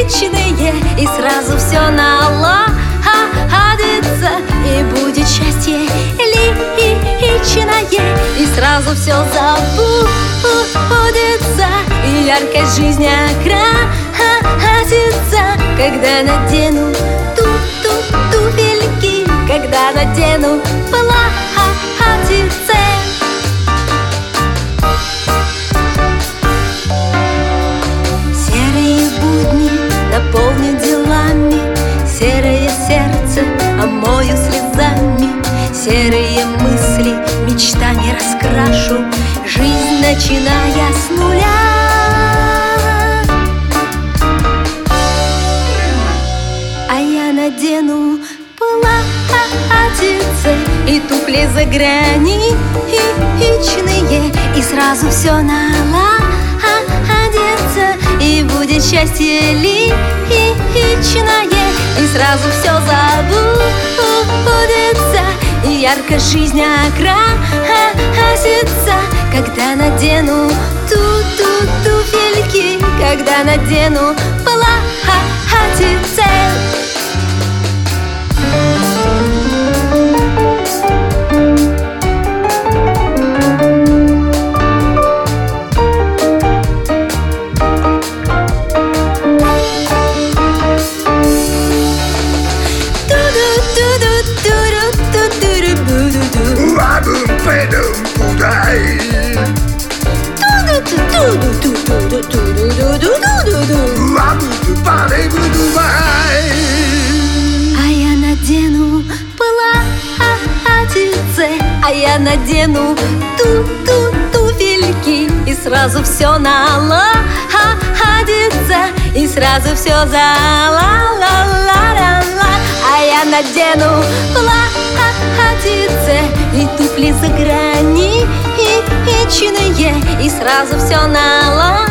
личные, и сразу все наладится, и будет счастье личное, и сразу все забудется, и яркость жизни окрасится, когда надену туфельки, когда надену платьице. Серые будни наполню делами, серое сердце омою слезами, серые мысли мечтами раскрашу, жизнь начиная с нуля. А я надену платьице и туфли заграничные, и сразу все наладится, и будет счастье личное, и сразу все забудется, и ярко жизнь окрасится, когда надену туфельки, когда надену платьице. А я надену платьице, а я надену туфельки, и сразу все наладится, и сразу все за-ла-ла-ла-ла. А я надену платьице и туфли заграничные, и сразу все наладится,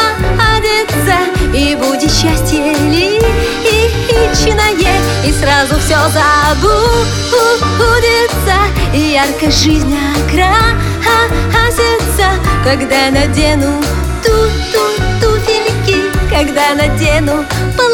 и будет счастье личное, и сразу все забудется, и ярко жизнь окрасится, когда надену туфельки, когда надену